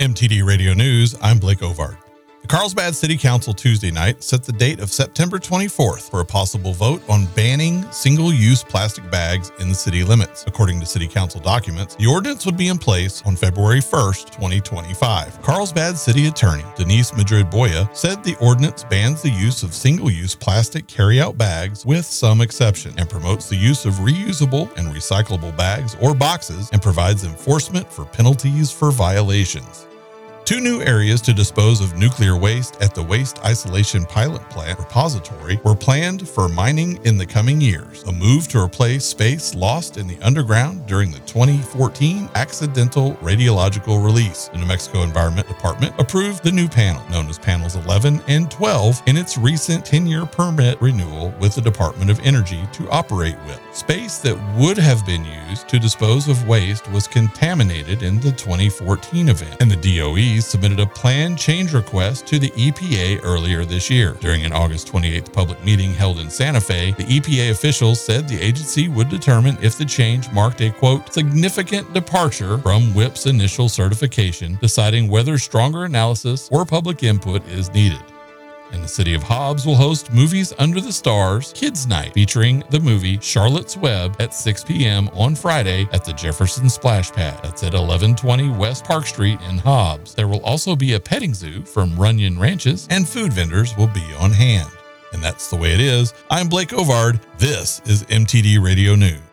MTD Radio News, I'm Blake Ovard. The Carlsbad City Council Tuesday night set the date of September 24th for a possible vote on banning single-use plastic bags in the city limits. According to City Council documents, the ordinance would be in place on February 1st, 2025. Carlsbad City Attorney Denise Madrid-Boya said the ordinance bans the use of single-use plastic carry-out bags with some exception and promotes the use of reusable and recyclable bags or boxes and provides enforcement for penalties for violations. 2 new areas to dispose of nuclear waste at the Waste Isolation Pilot Plant repository were planned for mining in the coming years, a move to replace space lost in the underground during the 2014 accidental radiological release. The New Mexico Environment Department approved the new panel, known as Panels 11 and 12, in its recent 10-year permit renewal with the Department of Energy to operate with. Space that would have been used to dispose of waste was contaminated in the 2014 event, and the DOE submitted a plan change request to the EPA earlier this year. During an August 28th public meeting held in Santa Fe, the EPA officials said the agency would determine if the change marked a, quote, significant departure from WIP's initial certification, deciding whether stronger analysis or public input is needed. And the city of Hobbs will host Movies Under the Stars Kids Night, featuring the movie Charlotte's Web at 6 p.m. on Friday at the Jefferson Splash Pad. That's at 1120 West Park Street in Hobbs. There will also be a petting zoo from Runyon Ranches, and food vendors will be on hand. And that's the way it is. I'm Blake Ovard. This is MTD Radio News.